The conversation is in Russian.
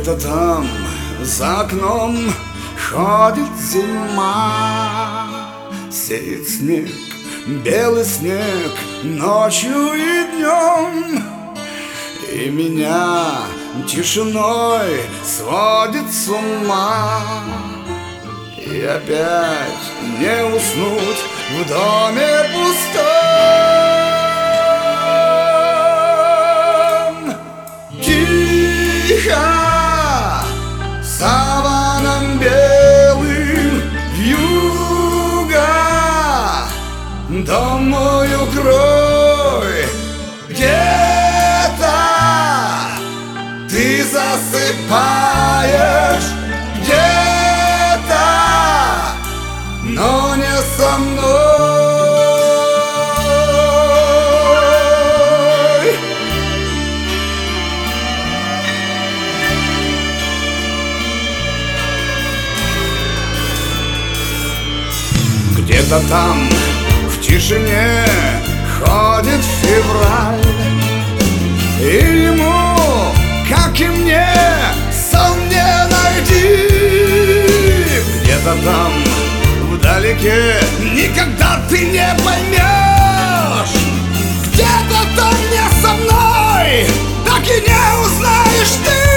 Где-то там за окном ходит зима, сеет снег, белый снег ночью и днем, и меня тишиной сводит с ума. И опять не уснуть в доме пустом. Тихо саваном белым вьюга, дом мой укрой, где-то ты засыпаешь, где-то, но не со мной. Где-то там в тишине ходит февраль, и ему, как и мне, сон не найти. Где-то там вдалеке никогда ты не поймешь, где-то там не со мной, так и не узнаешь ты.